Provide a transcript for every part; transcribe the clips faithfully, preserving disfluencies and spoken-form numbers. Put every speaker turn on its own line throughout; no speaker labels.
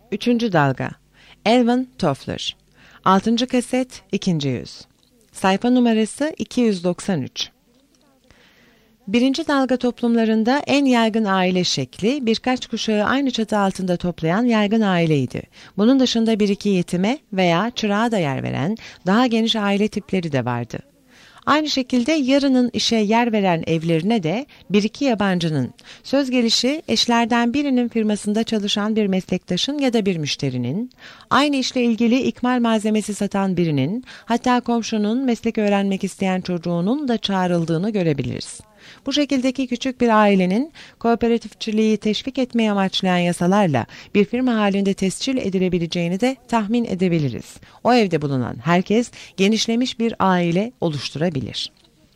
Üçüncü dalga. Alvin Toffler. Altıncı kaset, ikinci yüz. Sayfa numarası iki yüz doksan üç. Birinci dalga toplumlarında en yaygın aile şekli birkaç kuşağı aynı çatı altında toplayan yaygın aileydi. Bunun dışında bir iki yetime veya çırağa da yer veren daha geniş aile tipleri de vardı. Aynı şekilde yarının işe yer veren evlerine de bir iki yabancının, söz gelişi eşlerden birinin firmasında çalışan bir meslektaşın ya da bir müşterinin, aynı işle ilgili ikmal malzemesi satan birinin, hatta komşunun meslek öğrenmek isteyen çocuğunun da çağrıldığını görebiliriz. Bu şekildeki küçük bir ailenin kooperatifçiliği teşvik etmeyi amaçlayan yasalarla bir firma halinde tescil edilebileceğini de tahmin edebiliriz. O evde bulunan herkes genişlemiş bir aile oluşturabilir.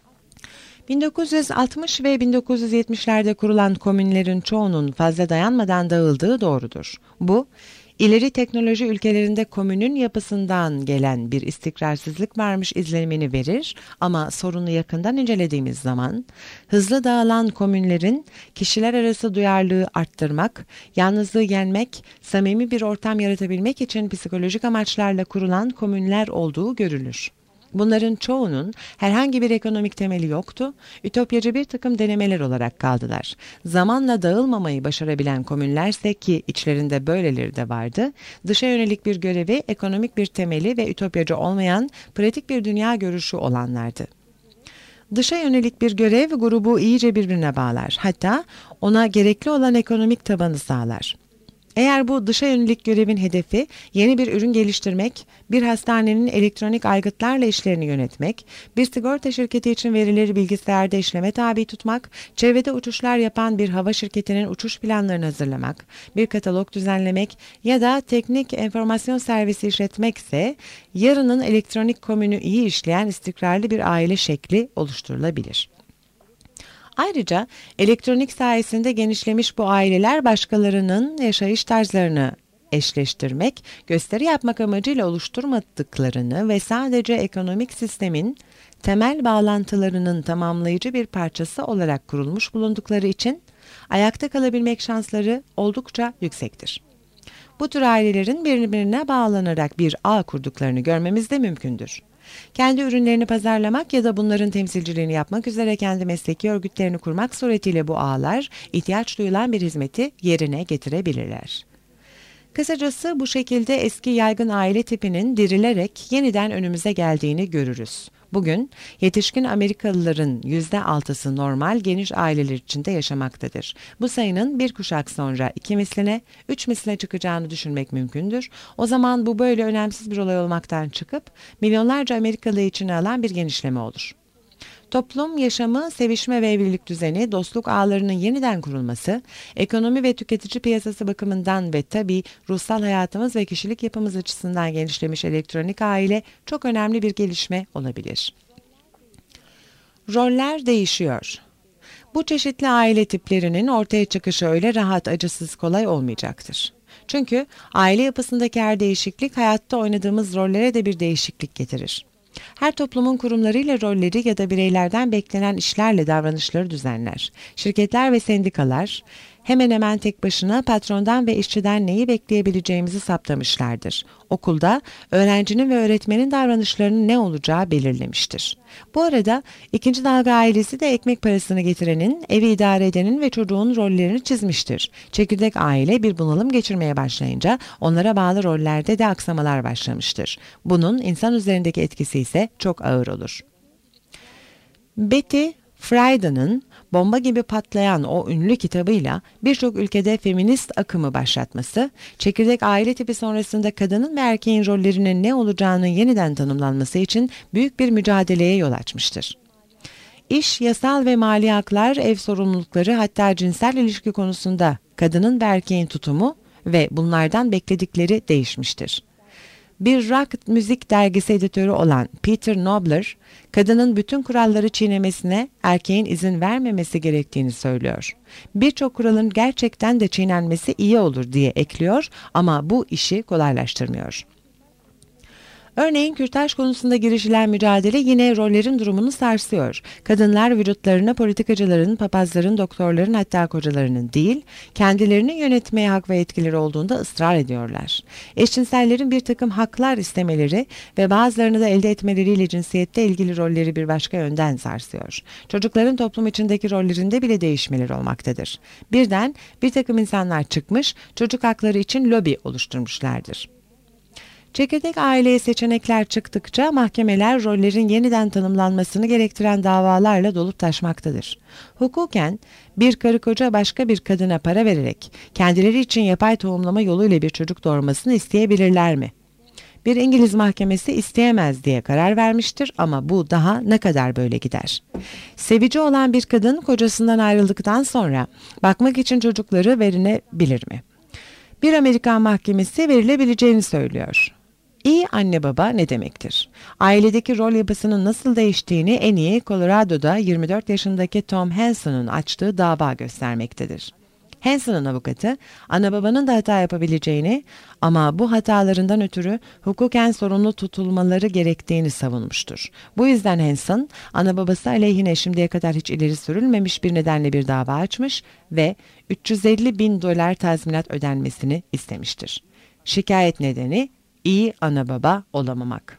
bin dokuz yüz altmış ve bin dokuz yüz yetmişlerde kurulan komünlerin çoğunun fazla dayanmadan dağıldığı doğrudur. Bu, İleri teknoloji ülkelerinde komünün yapısından gelen bir istikrarsızlık varmış izlenimini verir ama sorunu yakından incelediğimiz zaman hızlı dağılan komünlerin kişiler arası duyarlılığı arttırmak, yalnızlığı yenmek, samimi bir ortam yaratabilmek için psikolojik amaçlarla kurulan komünler olduğu görülür. Bunların çoğunun herhangi bir ekonomik temeli yoktu, ütopyacı bir takım denemeler olarak kaldılar. Zamanla dağılmamayı başarabilen komünlerse ki içlerinde böyleleri de vardı, dışa yönelik bir görevi, ekonomik bir temeli ve ütopyacı olmayan pratik bir dünya görüşü olanlardı. Dışa yönelik bir görev grubu iyice birbirine bağlar, hatta ona gerekli olan ekonomik tabanı sağlar. Eğer bu dışa yönelik görevin hedefi yeni bir ürün geliştirmek, bir hastanenin elektronik aygıtlarla işlerini yönetmek, bir sigorta şirketi için verileri bilgisayarda işleme tabi tutmak, çevrede uçuşlar yapan bir hava şirketinin uçuş planlarını hazırlamak, bir katalog düzenlemek ya da teknik enformasyon servisi işletmekse, yarının elektronik komünü iyi işleyen istikrarlı bir aile şekli oluşturulabilir. Ayrıca elektronik sayesinde genişlemiş bu aileler başkalarının yaşayış tarzlarını eşleştirmek, gösteri yapmak amacıyla oluşturmadıklarını ve sadece ekonomik sistemin temel bağlantılarının tamamlayıcı bir parçası olarak kurulmuş bulundukları için ayakta kalabilmek şansları oldukça yüksektir. Bu tür ailelerin birbirine bağlanarak bir ağ kurduklarını görmemiz de mümkündür. Kendi ürünlerini pazarlamak ya da bunların temsilciliğini yapmak üzere kendi mesleki örgütlerini kurmak suretiyle bu ağlar ihtiyaç duyulan bir hizmeti yerine getirebilirler. Kısacası bu şekilde eski yaygın aile tipinin dirilerek yeniden önümüze geldiğini görürüz. Bugün yetişkin Amerikalıların yüzde altısı normal geniş aileler içinde yaşamaktadır. Bu sayının bir kuşak sonra iki misline, üç misline çıkacağını düşünmek mümkündür. O zaman bu böyle önemsiz bir olay olmaktan çıkıp milyonlarca Amerikalı içine alan bir genişleme olur. Toplum yaşamı, sevişme ve evlilik düzeni, dostluk ağlarının yeniden kurulması, ekonomi ve tüketici piyasası bakımından ve tabii ruhsal hayatımız ve kişilik yapımız açısından genişlemiş elektronik aile çok önemli bir gelişme olabilir. Roller değişiyor. Bu çeşitli aile tiplerinin ortaya çıkışı öyle rahat, acısız, kolay olmayacaktır. Çünkü aile yapısındaki her değişiklik hayatta oynadığımız rollere de bir değişiklik getirir. Her toplumun kurumlarıyla rolleri ya da bireylerden beklenen işlerle davranışları düzenler. Şirketler ve sendikalar hemen hemen tek başına patrondan ve işçiden neyi bekleyebileceğimizi saptamışlardır. Okulda öğrencinin ve öğretmenin davranışlarının ne olacağı belirlemiştir. Bu arada ikinci dalga ailesi de ekmek parasını getirenin, evi idare edenin ve çocuğun rollerini çizmiştir. Çekirdek aile bir bunalım geçirmeye başlayınca onlara bağlı rollerde de aksamalar başlamıştır. Bunun insan üzerindeki etkisi ise çok ağır olur. Betty Friedan'ın bomba gibi patlayan o ünlü kitabıyla birçok ülkede feminist akımı başlatması, çekirdek aile tipi sonrasında kadının ve erkeğin rollerinin ne olacağının yeniden tanımlanması için büyük bir mücadeleye yol açmıştır. İş, yasal ve mali haklar, ev sorumlulukları, hatta cinsel ilişki konusunda kadının ve erkeğin tutumu ve bunlardan bekledikleri değişmiştir. Bir rock müzik dergisi editörü olan Peter Nobler, kadının bütün kuralları çiğnemesine erkeğin izin vermemesi gerektiğini söylüyor. Birçok kuralın gerçekten de çiğnenmesi iyi olur diye ekliyor ama bu işi kolaylaştırmıyor. Örneğin kürtaj konusunda girişilen mücadele yine rollerin durumunu sarsıyor. Kadınlar vücutlarına politikacıların, papazların, doktorların hatta kocalarının değil, kendilerini yönetmeye hak ve yetkileri olduğunda ısrar ediyorlar. Eşcinsellerin bir takım haklar istemeleri ve bazılarını da elde etmeleriyle cinsiyette ilgili rolleri bir başka yönden sarsıyor. Çocukların toplum içindeki rollerinde bile değişmeler olmaktadır. Birden bir takım insanlar çıkmış, çocuk hakları için lobi oluşturmuşlardır. Çekirdek aileye seçenekler çıktıkça mahkemeler rollerin yeniden tanımlanmasını gerektiren davalarla dolup taşmaktadır. Hukuken bir karı koca başka bir kadına para vererek kendileri için yapay tohumlama yoluyla bir çocuk doğurmasını isteyebilirler mi? Bir İngiliz mahkemesi isteyemez diye karar vermiştir ama bu daha ne kadar böyle gider? Sevici olan bir kadın kocasından ayrıldıktan sonra bakmak için çocukları verilebilir mi? Bir Amerikan mahkemesi verilebileceğini söylüyor. İyi anne baba ne demektir? Ailedeki rol yapısının nasıl değiştiğini en iyi Colorado'da yirmi dört yaşındaki Tom Hanson'un açtığı dava göstermektedir. Hanson'un avukatı, ana babanın da hata yapabileceğini ama bu hatalarından ötürü hukuken sorumlu tutulmaları gerektiğini savunmuştur. Bu yüzden Hanson, ana babası aleyhine şimdiye kadar hiç ileri sürülmemiş bir nedenle bir dava açmış ve üç yüz elli bin dolar tazminat ödenmesini istemiştir. Şikayet nedeni, iyi ana baba olamamak.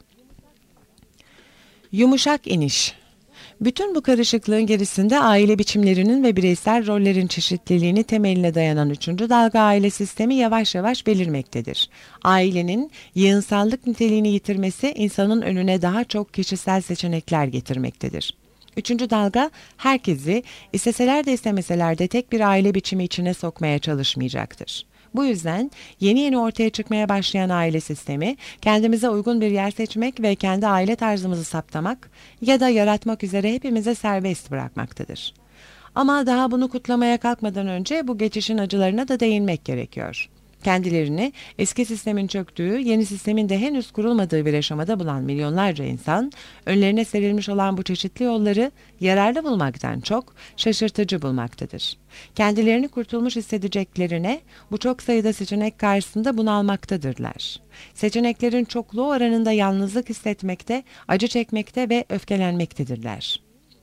Yumuşak iniş. Bütün bu karışıklığın gerisinde aile biçimlerinin ve bireysel rollerin çeşitliliğini temeline dayanan üçüncü dalga aile sistemi yavaş yavaş belirmektedir. Ailenin yığınsallık niteliğini yitirmesi insanın önüne daha çok kişisel seçenekler getirmektedir. Üçüncü dalga herkesi isteseler de istemeseler de tek bir aile biçimi içine sokmaya çalışmayacaktır. Bu yüzden yeni yeni ortaya çıkmaya başlayan aile sistemi, kendimize uygun bir yer seçmek ve kendi aile tarzımızı saptamak ya da yaratmak üzere hepimize serbest bırakmaktadır. Ama daha bunu kutlamaya kalkmadan önce bu geçişin acılarına da değinmek gerekiyor. Kendilerini eski sistemin çöktüğü, yeni sistemin de henüz kurulmadığı bir aşamada bulan milyonlarca insan, önlerine serilmiş olan bu çeşitli yolları yararlı bulmaktan çok şaşırtıcı bulmaktadır. Kendilerini kurtulmuş hissedeceklerine bu çok sayıda seçenek karşısında bunalmaktadırlar. Seçeneklerin çokluğu oranında yalnızlık hissetmekte, acı çekmekte ve öfkelenmektedirler.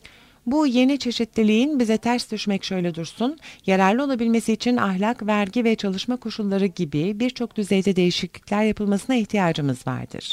Bu yeni çeşitliliğin bize ters düşmek şöyle dursun, yararlı olabilmesi için ahlak, vergi ve çalışma koşulları gibi birçok düzeyde değişiklikler yapılmasına ihtiyacımız vardır.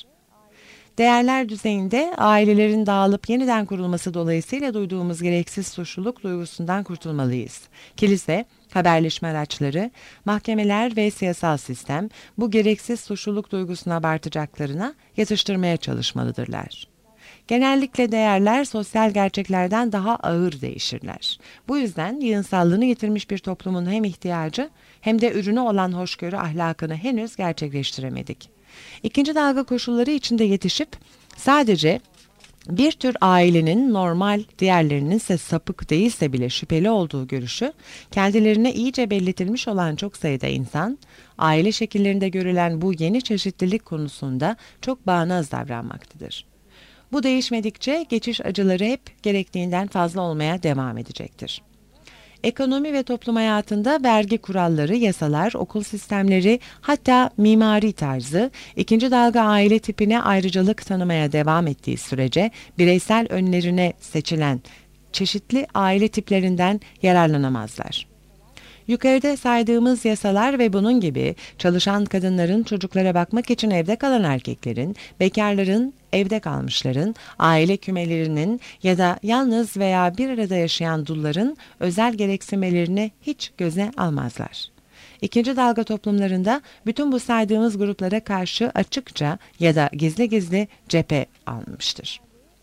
Değerler düzeyinde ailelerin dağılıp yeniden kurulması dolayısıyla duyduğumuz gereksiz suçluluk duygusundan kurtulmalıyız. Kilise, haberleşme araçları, mahkemeler ve siyasal sistem bu gereksiz suçluluk duygusunu abartacaklarına yatıştırmaya çalışmalıdırlar. Genellikle değerler sosyal gerçeklerden daha ağır değişirler. Bu yüzden yığınsallığını yitirmiş bir toplumun hem ihtiyacı hem de ürünü olan hoşgörü ahlakını henüz gerçekleştiremedik. İkinci dalga koşulları içinde yetişip sadece bir tür ailenin normal, diğerlerinin ise sapık değilse bile şüpheli olduğu görüşü kendilerine iyice belletilmiş olan çok sayıda insan, aile şekillerinde görülen bu yeni çeşitlilik konusunda çok bağnaz davranmaktadır. Bu değişmedikçe geçiş acıları hep gerektiğinden fazla olmaya devam edecektir. Ekonomi ve toplum hayatında vergi kuralları, yasalar, okul sistemleri, hatta mimari tarzı, ikinci dalga aile tipine ayrıcalık tanımaya devam ettiği sürece bireysel önlerine seçilen çeşitli aile tiplerinden yararlanamazlar. Yukarıda saydığımız yasalar ve bunun gibi çalışan kadınların, çocuklara bakmak için evde kalan erkeklerin, bekarların, evde kalmışların, aile kümelerinin ya da yalnız veya bir arada yaşayan dulların özel gereksinmelerini hiç göze almazlar. İkinci dalga toplumlarında bütün bu saydığımız gruplara karşı açıkça ya da gizli gizli cephe almıştır.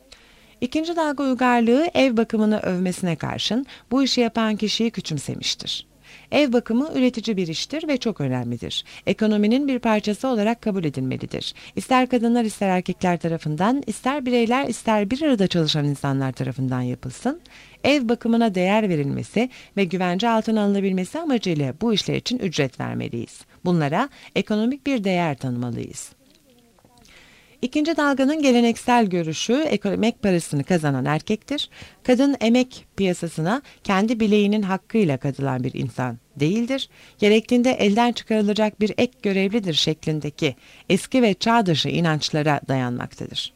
İkinci dalga uygarlığı ev bakımını övmesine karşın bu işi yapan kişiyi küçümsemiştir. Ev bakımı üretici bir iştir ve çok önemlidir. Ekonominin bir parçası olarak kabul edilmelidir. İster kadınlar ister erkekler tarafından, ister bireyler ister bir arada çalışan insanlar tarafından yapılsın, ev bakımına değer verilmesi ve güvence altına alınabilmesi amacıyla bu işler için ücret vermeliyiz. Bunlara ekonomik bir değer tanımalıyız. İkinci dalganın geleneksel görüşü emek parasını kazanan erkektir. Kadın emek piyasasına kendi bileğinin hakkıyla katılan bir insan değildir. Gerektiğinde elden çıkarılacak bir ek görevlidir şeklindeki eski ve çağ dışı inançlara dayanmaktadır.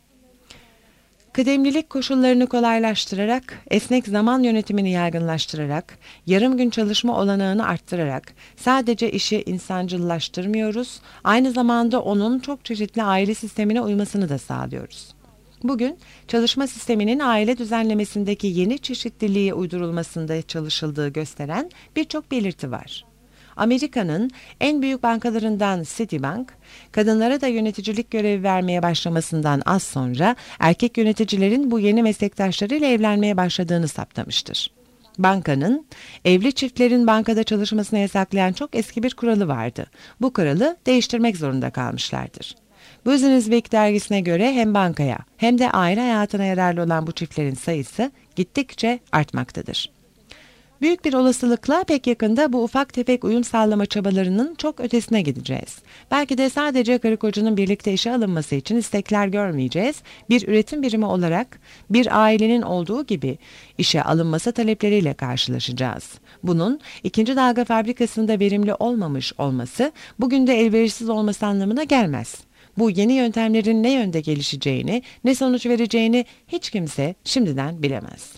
Kıdemlilik koşullarını kolaylaştırarak, esnek zaman yönetimini yaygınlaştırarak, yarım gün çalışma olanağını arttırarak sadece işi insancıllaştırmıyoruz, aynı zamanda onun çok çeşitli aile sistemine uymasını da sağlıyoruz. Bugün çalışma sisteminin aile düzenlemesindeki yeni çeşitliliğe uydurulmasında çalışıldığı gösteren birçok belirti var. Amerika'nın en büyük bankalarından Citibank, kadınlara da yöneticilik görevi vermeye başlamasından az sonra erkek yöneticilerin bu yeni meslektaşlarıyla evlenmeye başladığını saptamıştır. Bankanın, evli çiftlerin bankada çalışmasını yasaklayan çok eski bir kuralı vardı. Bu kuralı değiştirmek zorunda kalmışlardır. Business Week dergisine göre hem bankaya hem de aile hayatına yararlı olan bu çiftlerin sayısı gittikçe artmaktadır. Büyük bir olasılıkla pek yakında bu ufak tefek uyum sağlama çabalarının çok ötesine gideceğiz. Belki de sadece karı kocanın birlikte işe alınması için istekler görmeyeceğiz. Bir üretim birimi olarak bir ailenin olduğu gibi işe alınması talepleriyle karşılaşacağız. Bunun ikinci dalga fabrikasında verimli olmamış olması bugün de elverişsiz olması anlamına gelmez. Bu yeni yöntemlerin ne yönde gelişeceğini, ne sonuç vereceğini hiç kimse şimdiden bilemez.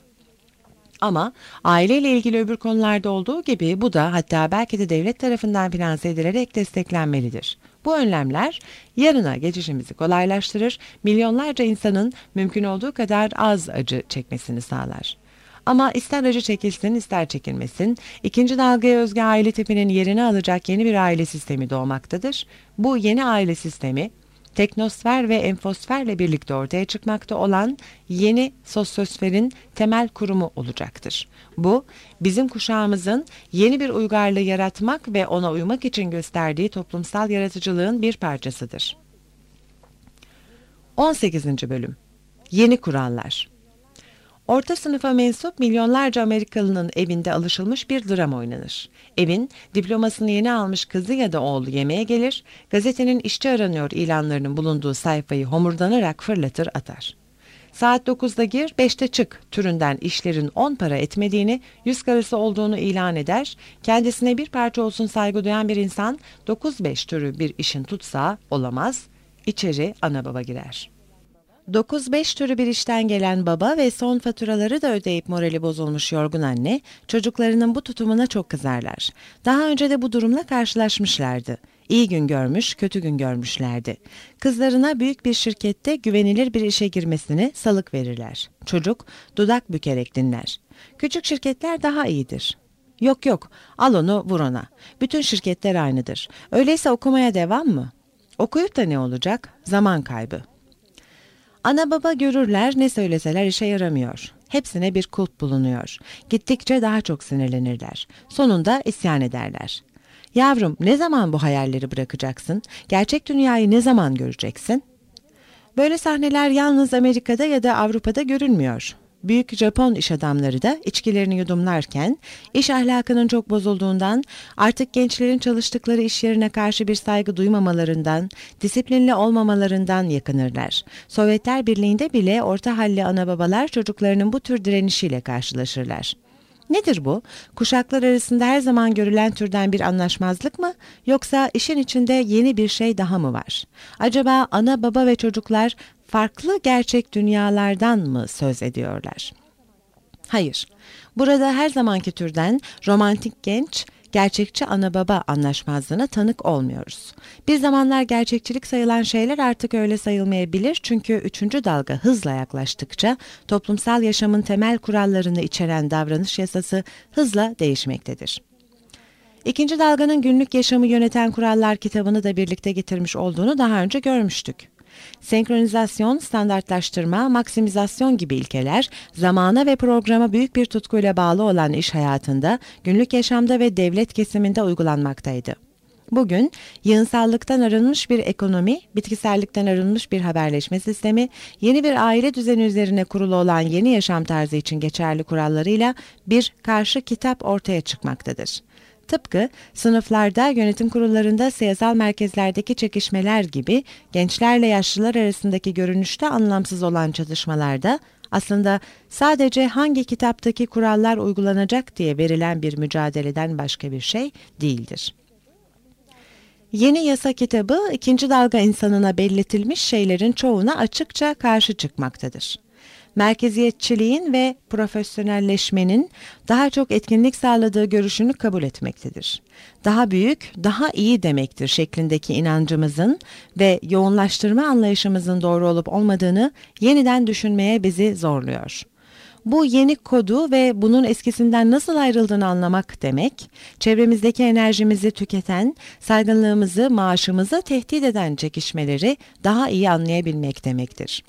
Ama aileyle ilgili öbür konularda olduğu gibi bu da hatta belki de devlet tarafından finanse edilerek desteklenmelidir. Bu önlemler yarına geçişimizi kolaylaştırır, milyonlarca insanın mümkün olduğu kadar az acı çekmesini sağlar. Ama ister acı çekilsin ister çekilmesin, ikinci dalgaya özgü aile tipinin yerini alacak yeni bir aile sistemi doğmaktadır. Bu yeni aile sistemi, teknosfer ve enfosferle birlikte ortaya çıkmakta olan yeni sosyosferin temel kurumu olacaktır. Bu, bizim kuşağımızın yeni bir uygarlığı yaratmak ve ona uymak için gösterdiği toplumsal yaratıcılığın bir parçasıdır. on sekizinci bölüm. Yeni kurallar. Orta sınıfa mensup milyonlarca Amerikalının evinde alışılmış bir dram oynanır. Evin diplomasını yeni almış kızı ya da oğlu yemeğe gelir, gazetenin işçi aranıyor ilanlarının bulunduğu sayfayı homurdanarak fırlatır atar. Saat dokuzda gir, beşte çık türünden işlerin on para etmediğini, yüz karası olduğunu ilan eder, kendisine bir parça olsun saygı duyan bir insan dokuz beş türü bir işin tutsağı olamaz, içeri ana baba girer. dokuz beş türü bir işten gelen baba ve son faturaları da ödeyip morali bozulmuş yorgun anne, çocuklarının bu tutumuna çok kızarlar. Daha önce de bu durumla karşılaşmışlardı. İyi gün görmüş, kötü gün görmüşlerdi. Kızlarına büyük bir şirkette güvenilir bir işe girmesini salık verirler. Çocuk dudak bükerek dinler. Küçük şirketler daha iyidir. Yok yok, al onu vur ona. Bütün şirketler aynıdır. Öyleyse okumaya devam mı? Okuyup da ne olacak? Zaman kaybı. Ana baba görürler, ne söyleseler işe yaramıyor. Hepsine bir kulp bulunuyor. Gittikçe daha çok sinirlenirler. Sonunda isyan ederler. Yavrum, ne zaman bu hayalleri bırakacaksın? Gerçek dünyayı ne zaman göreceksin? Böyle sahneler yalnız Amerika'da ya da Avrupa'da görülmüyor. Büyük Japon iş adamları da içkilerini yudumlarken iş ahlakının çok bozulduğundan, artık gençlerin çalıştıkları iş yerine karşı bir saygı duymamalarından, disiplinli olmamalarından yakınırlar. Sovyetler Birliği'nde bile orta halli ana babalar çocuklarının bu tür direnişiyle karşılaşırlar. Nedir bu? Kuşaklar arasında her zaman görülen türden bir anlaşmazlık mı? Yoksa işin içinde yeni bir şey daha mı var? Acaba ana baba ve çocuklar farklı gerçek dünyalardan mı söz ediyorlar? Hayır. Burada her zamanki türden romantik genç, gerçekçi ana baba anlaşmazlığına tanık olmuyoruz. Bir zamanlar gerçekçilik sayılan şeyler artık öyle sayılmayabilir, çünkü üçüncü dalga hızla yaklaştıkça toplumsal yaşamın temel kurallarını içeren davranış yasası hızla değişmektedir. İkinci dalganın günlük yaşamı yöneten kurallar kitabını da birlikte getirmiş olduğunu daha önce görmüştük. Senkronizasyon, standartlaştırma, maksimizasyon gibi ilkeler zamana ve programa büyük bir tutkuyla bağlı olan iş hayatında, günlük yaşamda ve devlet kesiminde uygulanmaktaydı. Bugün yığınsallıktan arınmış bir ekonomi, bitkisellikten arınmış bir haberleşme sistemi, yeni bir aile düzeni üzerine kurulu olan yeni yaşam tarzı için geçerli kurallarıyla bir karşı kitap ortaya çıkmaktadır. Tıpkı sınıflarda, yönetim kurullarında, siyasal merkezlerdeki çekişmeler gibi gençlerle yaşlılar arasındaki görünüşte anlamsız olan çatışmalarda aslında sadece hangi kitaptaki kurallar uygulanacak diye verilen bir mücadeleden başka bir şey değildir. Yeni yasa kitabı ikinci dalga insanına belletilmiş şeylerin çoğuna açıkça karşı çıkmaktadır. Merkeziyetçiliğin ve profesyonelleşmenin daha çok etkinlik sağladığı görüşünü kabul etmektedir. Daha büyük, daha iyi demektir şeklindeki inancımızın ve yoğunlaştırma anlayışımızın doğru olup olmadığını yeniden düşünmeye bizi zorluyor. Bu yeni kodu ve bunun eskisinden nasıl ayrıldığını anlamak demek, çevremizdeki enerjimizi tüketen, saygınlığımızı, maaşımızı tehdit eden çekişmeleri daha iyi anlayabilmek demektir.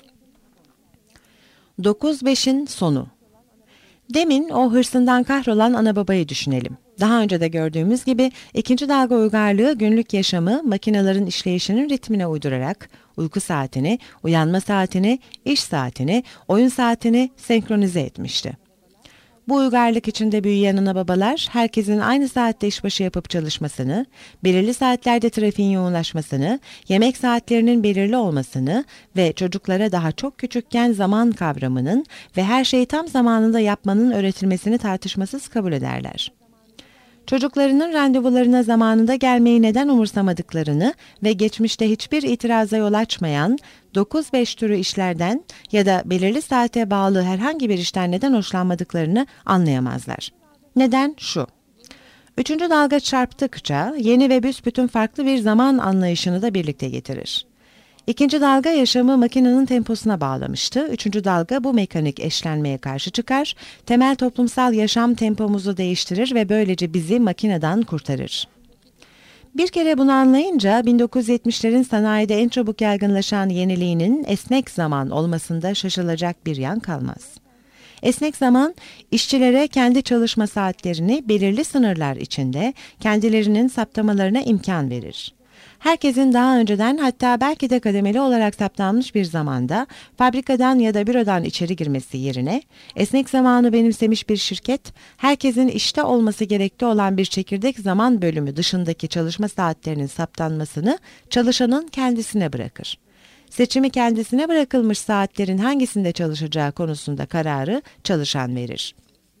dokuz beşin sonu. Demin o hırsından kahrolan ana babayı düşünelim. Daha önce de gördüğümüz gibi ikinci dalga uygarlığı günlük yaşamı makinelerin işleyişinin ritmine uydurarak uyku saatini, uyanma saatini, iş saatini, oyun saatini senkronize etmişti. Bu uygarlık içinde büyüyen ana babalar herkesin aynı saatte işbaşı yapıp çalışmasını, belirli saatlerde trafiğin yoğunlaşmasını, yemek saatlerinin belirli olmasını ve çocuklara daha çok küçükken zaman kavramının ve her şeyi tam zamanında yapmanın öğretilmesini tartışmasız kabul ederler. Çocuklarının randevularına zamanında gelmeyi neden umursamadıklarını ve geçmişte hiçbir itiraza yol açmayan dokuz beş türü işlerden ya da belirli saate bağlı herhangi bir işten neden hoşlanmadıklarını anlayamazlar. Neden şu: Üçüncü dalga çarptıkça yeni ve büsbütün farklı bir zaman anlayışını da birlikte getirir. İkinci dalga yaşamı makinenin temposuna bağlamıştı. Üçüncü dalga bu mekanik eşlenmeye karşı çıkar, temel toplumsal yaşam tempomuzu değiştirir ve böylece bizi makineden kurtarır. Bir kere bunu anlayınca bin dokuz yüz yetmişlerin sanayide en çabuk yaygınlaşan yeniliğinin esnek zaman olmasında şaşılacak bir yan kalmaz. Esnek zaman, işçilere kendi çalışma saatlerini belirli sınırlar içinde kendilerinin saptamalarına imkan verir. Herkesin daha önceden, hatta belki de kademeli olarak saptanmış bir zamanda fabrikadan ya da bürodan içeri girmesi yerine esnek zamanı benimsemiş bir şirket, herkesin işte olması gerekli olan bir çekirdek zaman bölümü dışındaki çalışma saatlerinin saptanmasını çalışanın kendisine bırakır. Seçimi kendisine bırakılmış saatlerin hangisinde çalışacağı konusunda kararı çalışan verir.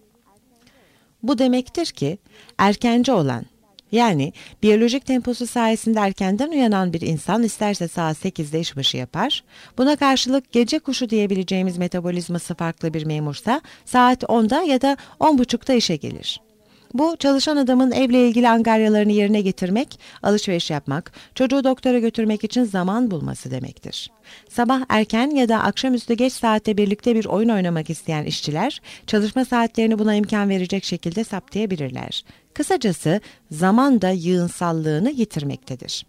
Bu demektir ki erkenci olan, yani biyolojik temposu sayesinde erkenden uyanan bir insan isterse saat sekizde işbaşı yapar, buna karşılık gece kuşu diyebileceğimiz metabolizması farklı bir memursa saat onda ya da on buçukta işe gelir. Bu, çalışan adamın evle ilgili angaryalarını yerine getirmek, alışveriş yapmak, çocuğu doktora götürmek için zaman bulması demektir. Sabah erken ya da akşamüstü geç saatte birlikte bir oyun oynamak isteyen işçiler, çalışma saatlerini buna imkan verecek şekilde saptayabilirler. Kısacası zaman da yığınsallığını yitirmektedir.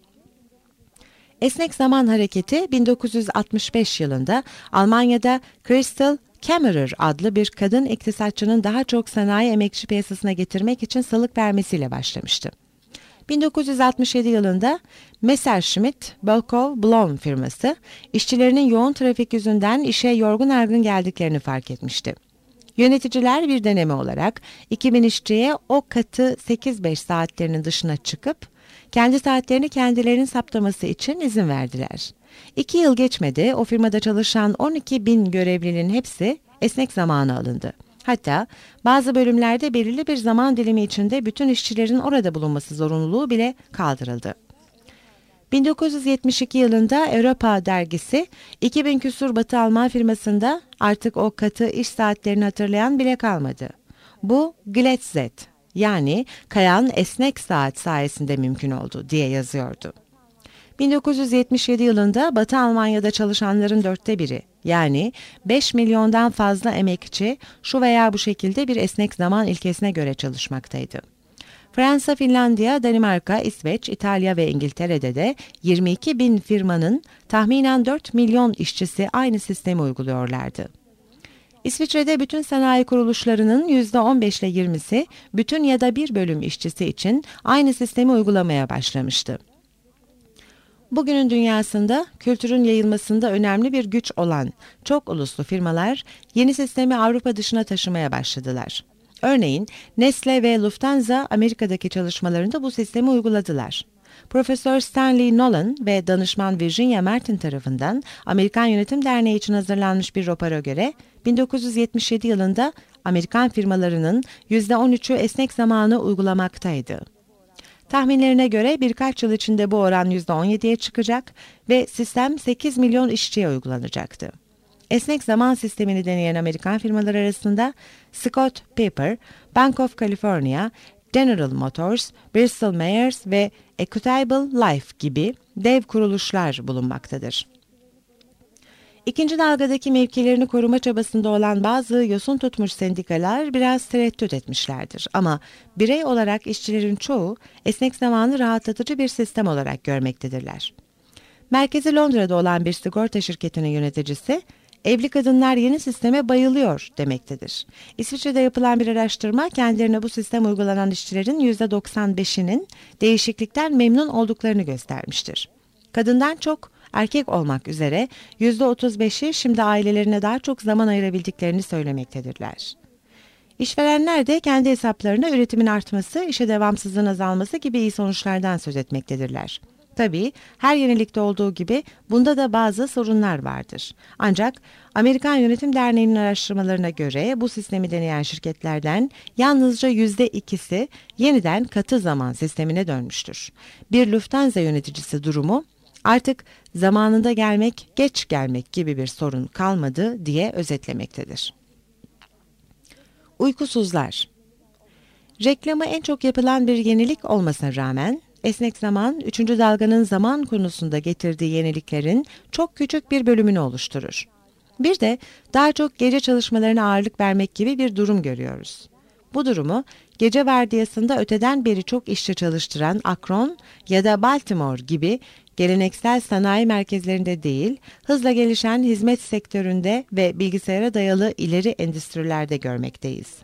Esnek zaman hareketi bin dokuz yüz altmış beş yılında Almanya'da Christel Kämmerer adlı bir kadın iktisatçının daha çok sanayi emekçi piyasasına getirmek için salık vermesiyle başlamıştı. bin dokuz yüz altmış yedi yılında Messerschmitt Bölkow Blohm firması işçilerinin yoğun trafik yüzünden işe yorgun argın geldiklerini fark etmişti. Yöneticiler bir deneme olarak iki bin işçiye o katı sekiz beş saatlerinin dışına çıkıp kendi saatlerini kendilerinin saptaması için izin verdiler. İki yıl geçmedi, o firmada çalışan on iki bin görevlinin hepsi esnek zamana alındı. Hatta bazı bölümlerde belirli bir zaman dilimi içinde bütün işçilerin orada bulunması zorunluluğu bile kaldırıldı. bin dokuz yüz yetmiş iki yılında Europa dergisi iki bin küsur Batı Alman firmasında artık o katı iş saatlerini hatırlayan bile kalmadı. Bu Gleitzeit, yani kayan esnek saat sayesinde mümkün oldu diye yazıyordu. bin dokuz yüz yetmiş yedi yılında Batı Almanya'da çalışanların dörtte biri, yani beş milyondan fazla emekçi şu veya bu şekilde bir esnek zaman ilkesine göre çalışmaktaydı. Fransa, Finlandiya, Danimarka, İsveç, İtalya ve İngiltere'de de yirmi iki bin firmanın tahminen dört milyon işçisi aynı sistemi uyguluyorlardı. İsviçre'de bütün sanayi kuruluşlarının yüzde on beş ile yirmisi bütün ya da bir bölüm işçisi için aynı sistemi uygulamaya başlamıştı. Bugünün dünyasında kültürün yayılmasında önemli bir güç olan çok uluslu firmalar yeni sistemi Avrupa dışına taşımaya başladılar. Örneğin Nestle ve Lufthansa Amerika'daki çalışmalarında bu sistemi uyguladılar. Profesör Stanley Nolan ve danışman Virginia Martin tarafından Amerikan Yönetim Derneği için hazırlanmış bir rapora göre bin dokuz yüz yetmiş yedi yılında Amerikan firmalarının yüzde on üçü esnek zamanı uygulamaktaydı. Tahminlerine göre birkaç yıl içinde bu oran yüzde on yediye çıkacak ve sistem sekiz milyon işçiye uygulanacaktı. Esnek zaman sistemini deneyen Amerikan firmalar arasında Scott Pepper, Bank of California, General Motors, Bristol Myers ve Equitable Life gibi dev kuruluşlar bulunmaktadır. İkinci dalgadaki mevkilerini koruma çabasında olan bazı yosun tutmuş sendikalar biraz tereddüt etmişlerdir. Ama birey olarak işçilerin çoğu esnek zamanı rahatlatıcı bir sistem olarak görmektedirler. Merkezi Londra'da olan bir sigorta şirketinin yöneticisi, "Evli kadınlar yeni sisteme bayılıyor" demektedir. İsviçre'de yapılan bir araştırma kendilerine bu sistem uygulanan işçilerin yüzde doksan beşinin değişiklikten memnun olduklarını göstermiştir. Kadından çok erkek olmak üzere yüzde otuz beşi şimdi ailelerine daha çok zaman ayırabildiklerini söylemektedirler. İşverenler de kendi hesaplarına üretimin artması, işe devamsızlığın azalması gibi iyi sonuçlardan söz etmektedirler. Tabii her yenilikte olduğu gibi bunda da bazı sorunlar vardır. Ancak Amerikan Yönetim Derneği'nin araştırmalarına göre bu sistemi deneyen şirketlerden yalnızca yüzde ikisi yeniden katı zaman sistemine dönmüştür. Bir Lufthansa yöneticisi durumu artık zamanında gelmek, geç gelmek gibi bir sorun kalmadı diye özetlemektedir. Uykusuzlar. Reklamı en çok yapılan bir yenilik olmasına rağmen, esnek zaman, üçüncü dalganın zaman konusunda getirdiği yeniliklerin çok küçük bir bölümünü oluşturur. Bir de daha çok gece çalışmalarına ağırlık vermek gibi bir durum görüyoruz. Bu durumu gece vardiyasında öteden beri çok işçi çalıştıran Akron ya da Baltimore gibi geleneksel sanayi merkezlerinde değil, hızla gelişen hizmet sektöründe ve bilgisayara dayalı ileri endüstrilerde görmekteyiz.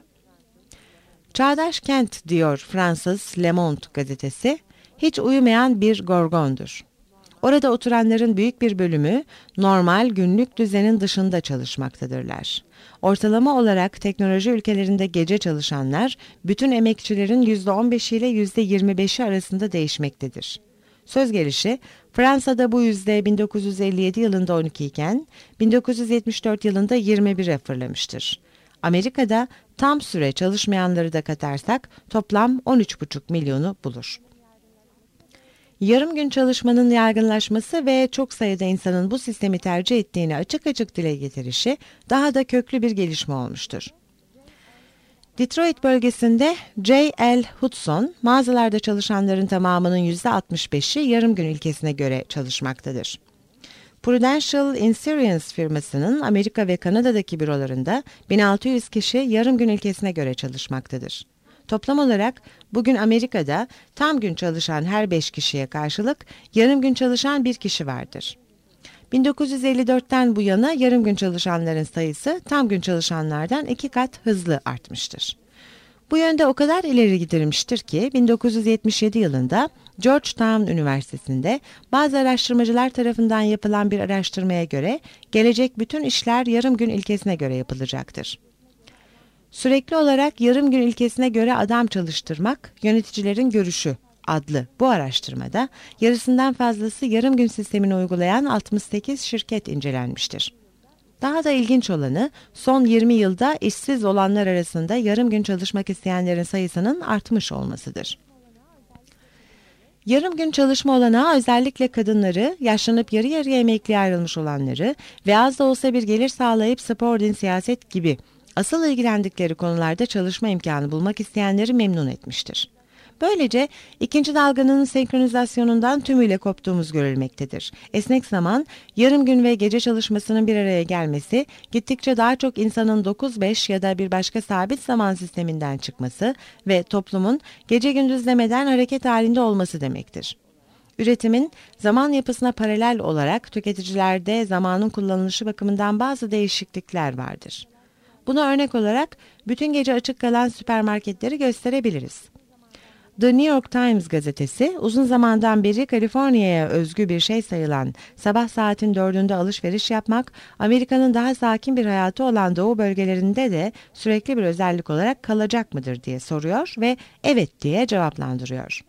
Çağdaş kent diyor Fransız Le Monde gazetesi, hiç uyumayan bir gorgondur. Orada oturanların büyük bir bölümü normal günlük düzenin dışında çalışmaktadırlar. Ortalama olarak teknoloji ülkelerinde gece çalışanlar bütün emekçilerin yüzde on beşi ile yüzde yirmi beşi arasında değişmektedir. Söz gelişi Fransa'da bu yüzde bin dokuz yüz elli yedi yılında on iki iken bin dokuz yüz yetmiş dört yılında yirmi bire fırlamıştır. Amerika'da tam süre çalışmayanları da katarsak toplam on üç buçuk milyonu bulur. Yarım gün çalışmanın yaygınlaşması ve çok sayıda insanın bu sistemi tercih ettiğini açık açık dile getirişi daha da köklü bir gelişme olmuştur. Detroit bölgesinde J L Hudson, mağazalarda çalışanların tamamının yüzde altmış beşi yarım gün ilkesine göre çalışmaktadır. Prudential Insurance firmasının Amerika ve Kanada'daki bürolarında bin altı yüz kişi yarım gün ilkesine göre çalışmaktadır. Toplam olarak bugün Amerika'da tam gün çalışan her beş kişiye karşılık yarım gün çalışan bir kişi vardır. bin dokuz yüz elli dörtten bu yana yarım gün çalışanların sayısı tam gün çalışanlardan iki kat hızlı artmıştır. Bu yönde o kadar ileri gidilmiştir ki bin dokuz yüz yetmiş yedi yılında Georgetown Üniversitesi'nde bazı araştırmacılar tarafından yapılan bir araştırmaya göre gelecek bütün işler yarım gün ilkesine göre yapılacaktır. Sürekli olarak yarım gün ilkesine göre adam çalıştırmak yöneticilerin görüşü adlı bu araştırmada yarısından fazlası yarım gün sistemini uygulayan altmış sekiz şirket incelenmiştir. Daha da ilginç olanı son yirmi yılda işsiz olanlar arasında yarım gün çalışmak isteyenlerin sayısının artmış olmasıdır. Yarım gün çalışma olanağı özellikle kadınları, yaşlanıp yarı yarıya emekliye ayrılmış olanları ve az da olsa bir gelir sağlayıp spor, din, siyaset gibi asıl ilgilendikleri konularda çalışma imkanı bulmak isteyenleri memnun etmiştir. Böylece ikinci dalganın senkronizasyonundan tümüyle koptuğumuz görülmektedir. Esnek zaman, yarım gün ve gece çalışmasının bir araya gelmesi, gittikçe daha çok insanın dokuz beş ya da bir başka sabit zaman sisteminden çıkması ve toplumun gece gündüz demeden hareket halinde olması demektir. Üretimin zaman yapısına paralel olarak tüketicilerde zamanın kullanılışı bakımından bazı değişiklikler vardır. Buna örnek olarak bütün gece açık kalan süpermarketleri gösterebiliriz. The New York Times gazetesi, uzun zamandan beri Kaliforniya'ya özgü bir şey sayılan sabah saatin dördünde alışveriş yapmak, Amerika'nın daha sakin bir hayatı olan doğu bölgelerinde de sürekli bir özellik olarak kalacak mıdır diye soruyor ve evet diye cevaplandırıyor.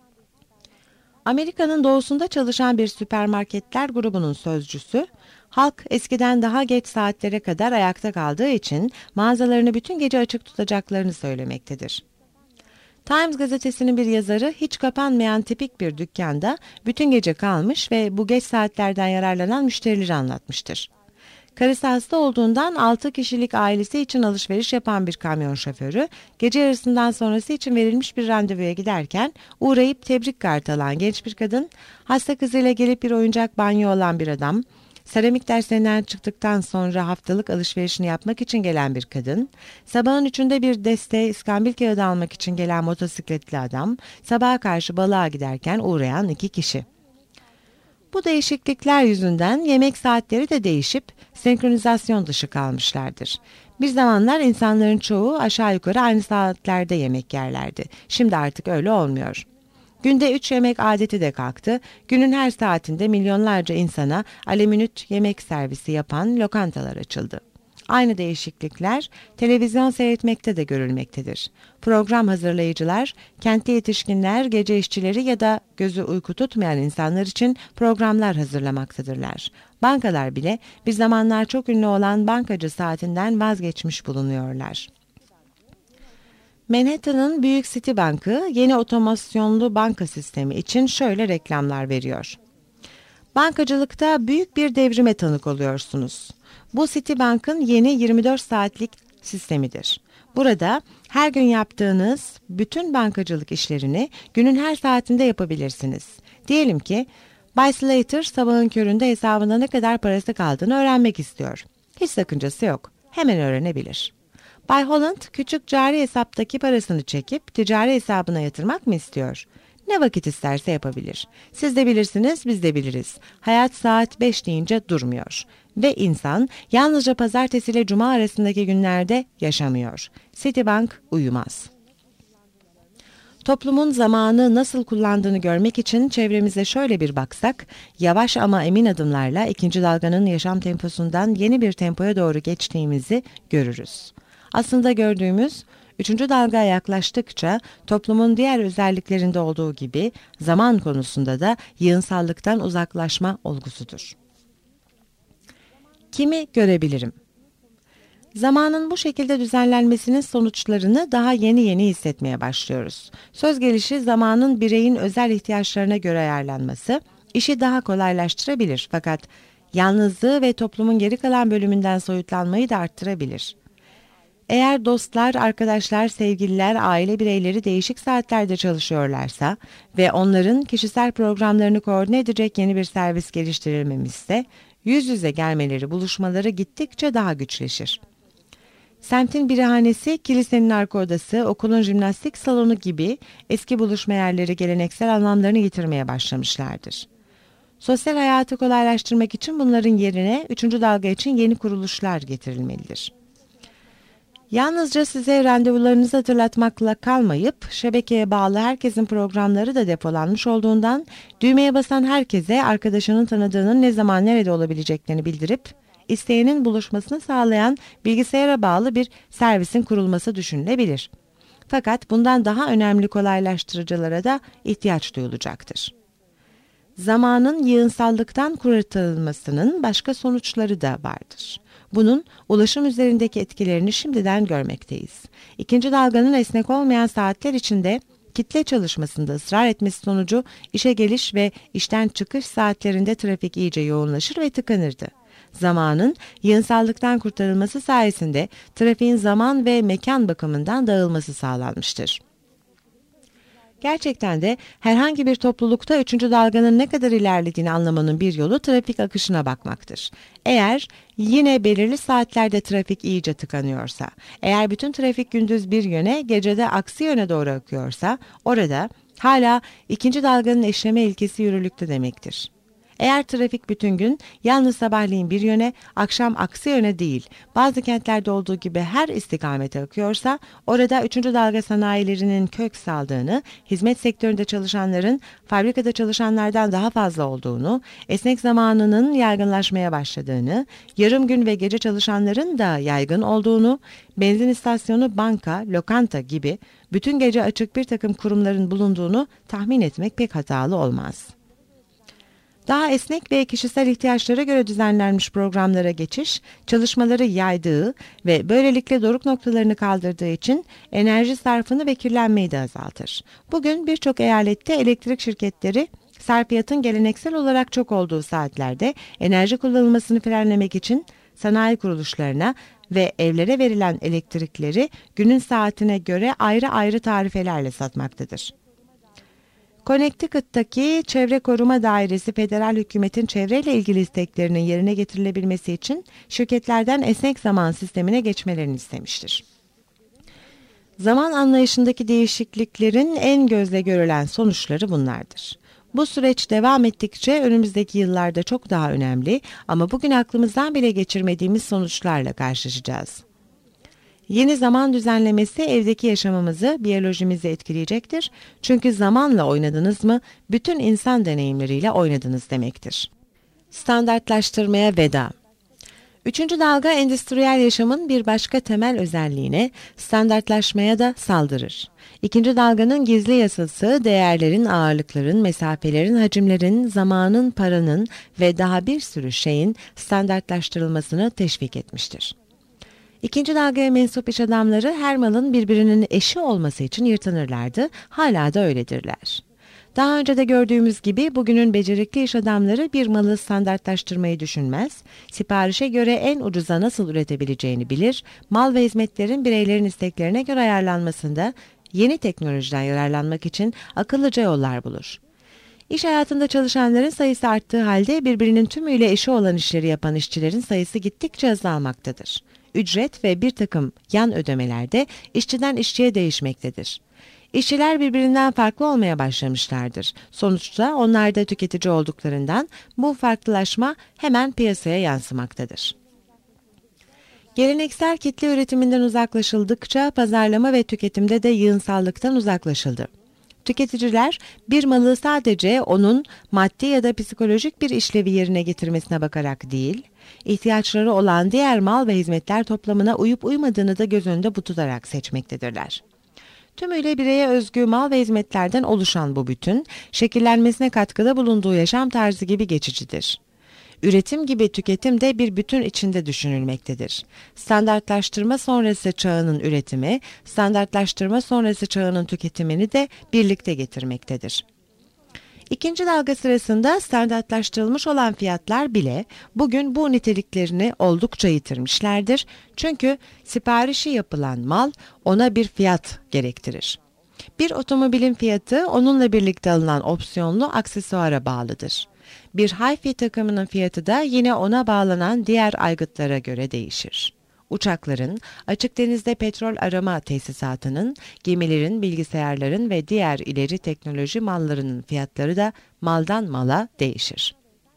Amerika'nın doğusunda çalışan bir süpermarketler grubunun sözcüsü, halk eskiden daha geç saatlere kadar ayakta kaldığı için mağazalarını bütün gece açık tutacaklarını söylemektedir. Times gazetesinin bir yazarı hiç kapanmayan tipik bir dükkanda bütün gece kalmış ve bu geç saatlerden yararlanan müşterileri anlatmıştır. Karısı hasta olduğundan altı kişilik ailesi için alışveriş yapan bir kamyon şoförü, gece yarısından sonrası için verilmiş bir randevuya giderken uğrayıp tebrik kartı alan genç bir kadın, hasta kızıyla gelip bir oyuncak banyo olan bir adam, seramik derslerinden çıktıktan sonra haftalık alışverişini yapmak için gelen bir kadın, sabahın üçünde bir deste iskambil kağıdı almak için gelen motosikletli adam, sabaha karşı balığa giderken uğrayan iki kişi. Bu değişiklikler yüzünden yemek saatleri de değişip senkronizasyon dışı kalmışlardır. Bir zamanlar insanların çoğu aşağı yukarı aynı saatlerde yemek yerlerdi. Şimdi artık öyle olmuyor. Günde üç yemek adeti de kalktı. Günün her saatinde milyonlarca insana aleminüt yemek servisi yapan lokantalar açıldı. Aynı değişiklikler televizyon seyretmekte de görülmektedir. Program hazırlayıcılar, kentli yetişkinler, gece işçileri ya da gözü uyku tutmayan insanlar için programlar hazırlamaktadırlar. Bankalar bile bir zamanlar çok ünlü olan bankacı saatinden vazgeçmiş bulunuyorlar. Manhattan'ın büyük Citibank'ı yeni otomasyonlu banka sistemi için şöyle reklamlar veriyor. Bankacılıkta büyük bir devrime tanık oluyorsunuz. Bu Citibank'ın yeni yirmi dört saatlik sistemidir. Burada her gün yaptığınız bütün bankacılık işlerini günün her saatinde yapabilirsiniz. Diyelim ki Bay Slater sabahın köründe hesabında ne kadar parası kaldığını öğrenmek istiyor. Hiç sakıncası yok. Hemen öğrenebilir. Bay Holland küçük cari hesaptaki parasını çekip ticari hesabına yatırmak mı istiyor? Ne vakit isterse yapabilir. Siz de bilirsiniz, biz de biliriz. Hayat saat beş deyince durmuyor. Ve insan yalnızca pazartesi ile cuma arasındaki günlerde yaşamıyor. Citibank uyumaz. Toplumun zamanı nasıl kullandığını görmek için çevremize şöyle bir baksak, yavaş ama emin adımlarla ikinci dalganın yaşam temposundan yeni bir tempoya doğru geçtiğimizi görürüz. Aslında gördüğümüz, üçüncü dalgaya yaklaştıkça toplumun diğer özelliklerinde olduğu gibi zaman konusunda da yığınsallıktan uzaklaşma olgusudur. Kimi görebilirim? Zamanın bu şekilde düzenlenmesinin sonuçlarını daha yeni yeni hissetmeye başlıyoruz. Söz gelişi zamanın bireyin özel ihtiyaçlarına göre ayarlanması işi daha kolaylaştırabilir fakat yalnızlığı ve toplumun geri kalan bölümünden soyutlanmayı da arttırabilir. Eğer dostlar, arkadaşlar, sevgililer, aile bireyleri değişik saatlerde çalışıyorlarsa ve onların kişisel programlarını koordine edecek yeni bir servis geliştirilmemişse, yüz yüze gelmeleri, buluşmaları gittikçe daha güçleşir. Semtin birihanesi, kilisenin arka odası, okulun jimnastik salonu gibi eski buluşma yerleri geleneksel anlamlarını yitirmeye başlamışlardır. Sosyal hayatı kolaylaştırmak için bunların yerine üçüncü dalga için yeni kuruluşlar getirilmelidir. Yalnızca size randevularınızı hatırlatmakla kalmayıp, şebekeye bağlı herkesin programları da depolanmış olduğundan, düğmeye basan herkese arkadaşının tanıdığının ne zaman nerede olabileceklerini bildirip, isteyenin buluşmasını sağlayan bilgisayara bağlı bir servisin kurulması düşünülebilir. Fakat bundan daha önemli kolaylaştırıcılara da ihtiyaç duyulacaktır. Zamanın yığınsallıktan kurtarılmasının başka sonuçları da vardır. Bunun ulaşım üzerindeki etkilerini şimdiden görmekteyiz. İkinci dalganın esnek olmayan saatler içinde kitle çalışmasında ısrar etmesi sonucu işe geliş ve işten çıkış saatlerinde trafik iyice yoğunlaşır ve tıkanırdı. Zamanın yığınsallıktan kurtarılması sayesinde trafiğin zaman ve mekan bakımından dağılması sağlanmıştır. Gerçekten de herhangi bir toplulukta üçüncü dalganın ne kadar ilerlediğini anlamanın bir yolu trafik akışına bakmaktır. Eğer yine belirli saatlerde trafik iyice tıkanıyorsa, eğer bütün trafik gündüz bir yöne, gecede aksi yöne doğru akıyorsa, orada hala ikinci dalganın eşleme ilkesi yürürlükte demektir. Eğer trafik bütün gün yalnız sabahleyin bir yöne, akşam aksi yöne değil, bazı kentlerde olduğu gibi her istikamete akıyorsa, orada üçüncü dalga sanayilerinin kök saldığını, hizmet sektöründe çalışanların fabrikada çalışanlardan daha fazla olduğunu, esnek zamanının yaygınlaşmaya başladığını, yarım gün ve gece çalışanların da yaygın olduğunu, benzin istasyonu, banka, lokanta gibi bütün gece açık bir takım kurumların bulunduğunu tahmin etmek pek hatalı olmaz. Daha esnek ve kişisel ihtiyaçlara göre düzenlenmiş programlara geçiş, çalışmaları yaydığı ve böylelikle doruk noktalarını kaldırdığı için enerji sarfını ve kirlenmeyi de azaltır. Bugün birçok eyalette elektrik şirketleri, sarfiyatın geleneksel olarak çok olduğu saatlerde enerji kullanılmasını frenlemek için sanayi kuruluşlarına ve evlere verilen elektrikleri günün saatine göre ayrı ayrı tarifelerle satmaktadır. Connecticut'taki Çevre Koruma Dairesi, federal hükümetin çevreyle ilgili isteklerinin yerine getirilebilmesi için şirketlerden esnek zaman sistemine geçmelerini istemiştir. Zaman anlayışındaki değişikliklerin en gözle görülen sonuçları bunlardır. Bu süreç devam ettikçe önümüzdeki yıllarda çok daha önemli ama bugün aklımızdan bile geçirmediğimiz sonuçlarla karşılaşacağız. Yeni zaman düzenlemesi evdeki yaşamımızı, biyolojimizi etkileyecektir. Çünkü zamanla oynadınız mı, bütün insan deneyimleriyle oynadınız demektir. Standartlaştırmaya veda. Üçüncü dalga endüstriyel yaşamın bir başka temel özelliğine, standartlaşmaya da saldırır. İkinci dalganın gizli yasası, değerlerin, ağırlıkların, mesafelerin, hacimlerin, zamanın, paranın ve daha bir sürü şeyin standartlaştırılmasını teşvik etmiştir. İkinci dalgaya mensup iş adamları her malın birbirinin eşi olması için yırtınırlardı, hala da öyledirler. Daha önce de gördüğümüz gibi bugünün becerikli iş adamları bir malı standartlaştırmayı düşünmez, siparişe göre en ucuza nasıl üretebileceğini bilir, mal ve hizmetlerin bireylerin isteklerine göre ayarlanmasında yeni teknolojiden yararlanmak için akıllıca yollar bulur. İş hayatında çalışanların sayısı arttığı halde birbirinin tümüyle eşi olan işleri yapan işçilerin sayısı gittikçe azalmaktadır. Ücret ve bir takım yan ödemeler de işçiden işçiye değişmektedir. İşçiler birbirinden farklı olmaya başlamışlardır. Sonuçta onlar da tüketici olduklarından bu farklılaşma hemen piyasaya yansımaktadır. Geleneksel kitle üretiminden uzaklaşıldıkça pazarlama ve tüketimde de yığınsallıktan uzaklaşıldı. Tüketiciler bir malı sadece onun maddi ya da psikolojik bir işlevi yerine getirmesine bakarak değil, ihtiyaçları olan diğer mal ve hizmetler toplamına uyup uymadığını da göz önünde tutarak seçmektedirler. Tümüyle bireye özgü mal ve hizmetlerden oluşan bu bütün, şekillenmesine katkıda bulunduğu yaşam tarzı gibi geçicidir. Üretim gibi tüketim de bir bütün içinde düşünülmektedir. Standartlaştırma sonrası çağının üretimi, standartlaştırma sonrası çağının tüketimini de birlikte getirmektedir. İkinci dalga sırasında standartlaştırılmış olan fiyatlar bile bugün bu niteliklerini oldukça yitirmişlerdir. Çünkü siparişi yapılan mal ona bir fiyat gerektirir. Bir otomobilin fiyatı onunla birlikte alınan opsiyonlu aksesuara bağlıdır. Bir hi-fi takımının fiyatı da yine ona bağlanan diğer aygıtlara göre değişir. Uçakların, açık denizde petrol arama tesisatının, gemilerin, bilgisayarların ve diğer ileri teknoloji mallarının fiyatları da maldan mala değişir.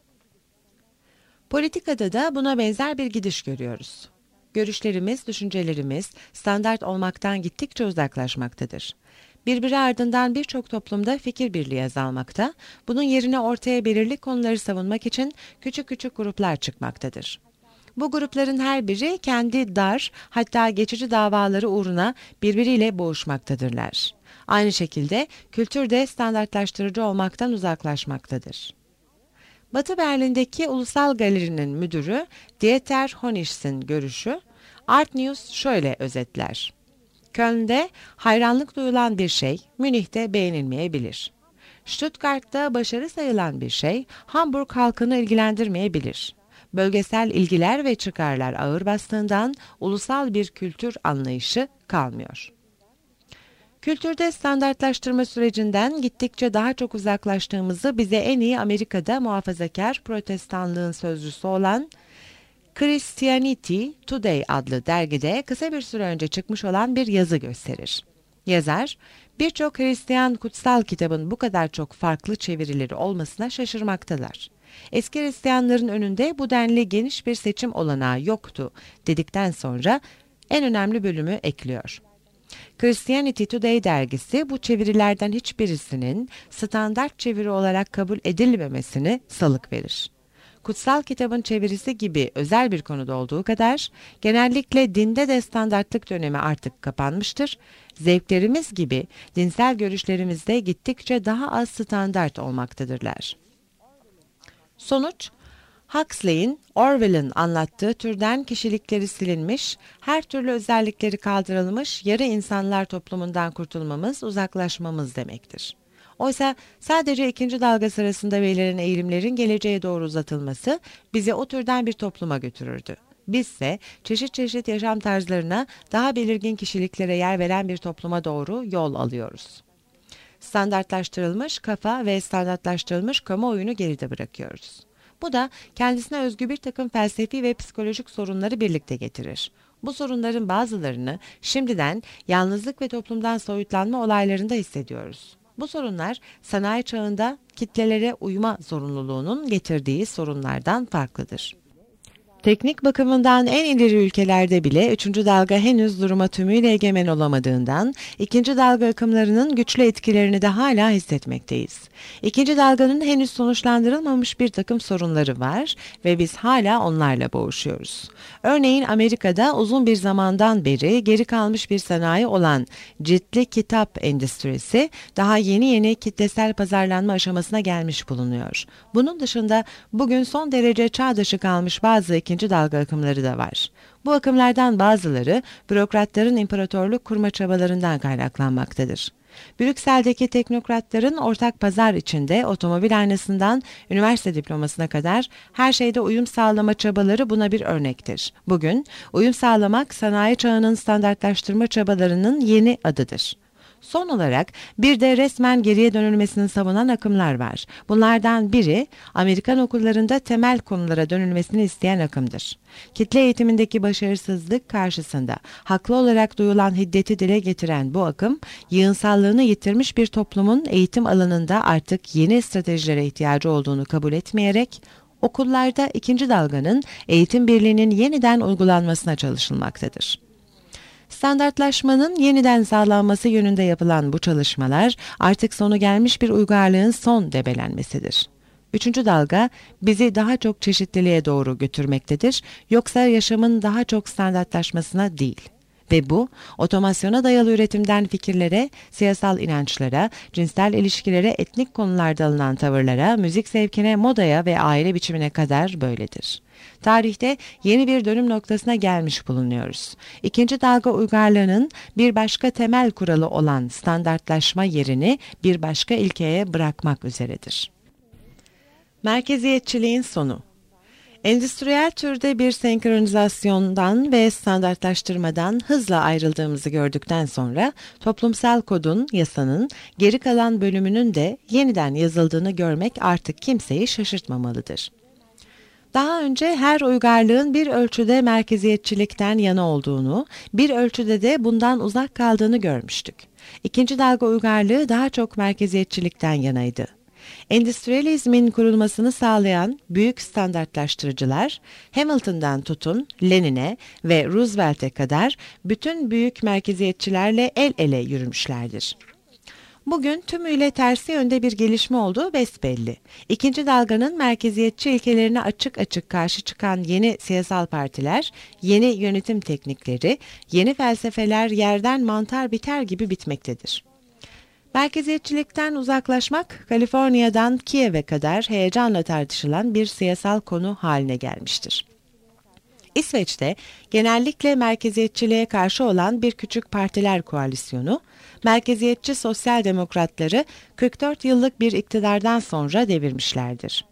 Politikada da buna benzer bir gidiş görüyoruz. Görüşlerimiz, düşüncelerimiz standart olmaktan gittikçe uzaklaşmaktadır. Birbiri ardından birçok toplumda fikir birliği azalmakta, bunun yerine ortaya belirli konuları savunmak için küçük küçük gruplar çıkmaktadır. Bu grupların her biri kendi dar, hatta geçici davaları uğruna birbiriyle boğuşmaktadırlar. Aynı şekilde kültür de standartlaştırıcı olmaktan uzaklaşmaktadır. Batı Berlin'deki Ulusal Galeri'nin müdürü Dieter Honigst'in görüşü, Art News şöyle özetler. Köln'de hayranlık duyulan bir şey, Münih'te beğenilmeyebilir. Stuttgart'ta başarı sayılan bir şey, Hamburg halkını ilgilendirmeyebilir. Bölgesel ilgiler ve çıkarlar ağır bastığından ulusal bir kültür anlayışı kalmıyor. Kültürde standartlaştırma sürecinden gittikçe daha çok uzaklaştığımızı bize en iyi Amerika'da muhafazakar protestanlığın sözcüsü olan Christianity Today adlı dergide kısa bir süre önce çıkmış olan bir yazı gösterir. Yazar, birçok Hristiyan kutsal kitabın bu kadar çok farklı çevirileri olmasına şaşırmaktalar. Eski Hristiyanların önünde bu denli geniş bir seçim olanağı yoktu dedikten sonra en önemli bölümü ekliyor. Christianity Today dergisi bu çevirilerden hiçbirisinin standart çeviri olarak kabul edilmemesini salık verir. Kutsal kitabın çevirisi gibi özel bir konuda olduğu kadar genellikle dinde de standartlık dönemi artık kapanmıştır. Zevklerimiz gibi dinsel görüşlerimiz de gittikçe daha az standart olmaktadırlar. Sonuç, Huxley'in, Orwell'in anlattığı türden kişilikleri silinmiş, her türlü özellikleri kaldırılmış yarı insanlar toplumundan kurtulmamız, uzaklaşmamız demektir. Oysa sadece ikinci dalga sırasında verilen eğilimlerin geleceğe doğru uzatılması bizi o türden bir topluma götürürdü. Bizse çeşit çeşit yaşam tarzlarına, daha belirgin kişiliklere yer veren bir topluma doğru yol alıyoruz. Standartlaştırılmış kafa ve standartlaştırılmış kamuoyunu geride bırakıyoruz. Bu da kendisine özgü bir takım felsefi ve psikolojik sorunları birlikte getirir. Bu sorunların bazılarını şimdiden yalnızlık ve toplumdan soyutlanma olaylarında hissediyoruz. Bu sorunlar sanayi çağında kitlelere uyma zorunluluğunun getirdiği sorunlardan farklıdır. Teknik bakımından en ileri ülkelerde bile üçüncü dalga henüz duruma tümüyle egemen olamadığından ikinci dalga akımlarının güçlü etkilerini de hala hissetmekteyiz. İkinci dalganın henüz sonuçlandırılmamış bir takım sorunları var ve biz hala onlarla boğuşuyoruz. Örneğin Amerika'da uzun bir zamandan beri geri kalmış bir sanayi olan ciltli kitap endüstrisi daha yeni yeni kitlesel pazarlanma aşamasına gelmiş bulunuyor. Bunun dışında bugün son derece çağ dışı kalmış bazı ikinci dalga akımları da var. Bu akımlardan bazıları bürokratların imparatorluk kurma çabalarından kaynaklanmaktadır. Brüksel'deki teknokratların ortak pazar içinde otomobil aynasından üniversite diplomasına kadar her şeyde uyum sağlama çabaları buna bir örnektir. Bugün uyum sağlamak sanayi çağının standartlaştırma çabalarının yeni adıdır. Son olarak bir de resmen geriye dönülmesini savunan akımlar var. Bunlardan biri Amerikan okullarında temel konulara dönülmesini isteyen akımdır. Kitle eğitimindeki başarısızlık karşısında haklı olarak duyulan hiddeti dile getiren bu akım, yığınsallığını yitirmiş bir toplumun eğitim alanında artık yeni stratejilere ihtiyacı olduğunu kabul etmeyerek, okullarda ikinci dalganın eğitim birliğinin yeniden uygulanmasına çalışılmaktadır. Standartlaşmanın yeniden sağlanması yönünde yapılan bu çalışmalar artık sonu gelmiş bir uygarlığın son debelenmesidir. Üçüncü dalga bizi daha çok çeşitliliğe doğru götürmektedir, yoksa yaşamın daha çok standartlaşmasına değil. Ve bu, otomasyona dayalı üretimden fikirlere, siyasal inançlara, cinsel ilişkilere, etnik konularda alınan tavırlara, müzik zevkine, modaya ve aile biçimine kadar böyledir. Tarihte yeni bir dönüm noktasına gelmiş bulunuyoruz. İkinci dalga uygarlığının bir başka temel kuralı olan standartlaşma yerini bir başka ilkeye bırakmak üzeredir. Merkeziyetçiliğin sonu. Endüstriyel türde bir senkronizasyondan ve standartlaştırmadan hızla ayrıldığımızı gördükten sonra toplumsal kodun, yasanın geri kalan bölümünün de yeniden yazıldığını görmek artık kimseyi şaşırtmamalıdır. Daha önce her uygarlığın bir ölçüde merkeziyetçilikten yana olduğunu, bir ölçüde de bundan uzak kaldığını görmüştük. İkinci dalga uygarlığı daha çok merkeziyetçilikten yanaydı. Endüstriyalizmin kurulmasını sağlayan büyük standartlaştırıcılar, Hamilton'dan tutun Lenin'e ve Roosevelt'e kadar bütün büyük merkeziyetçilerle el ele yürümüşlerdir. Bugün tümüyle tersi yönde bir gelişme olduğu besbelli. İkinci dalganın merkeziyetçi ilkelerine açık açık karşı çıkan yeni siyasal partiler, yeni yönetim teknikleri, yeni felsefeler yerden mantar biter gibi bitmektedir. Merkeziyetçilikten uzaklaşmak, Kaliforniya'dan Kiev'e kadar heyecanla tartışılan bir siyasal konu haline gelmiştir. İsveç'te genellikle merkeziyetçiliğe karşı olan bir küçük partiler koalisyonu, merkeziyetçi sosyal demokratları kırk dört yıllık bir iktidardan sonra devirmişlerdir.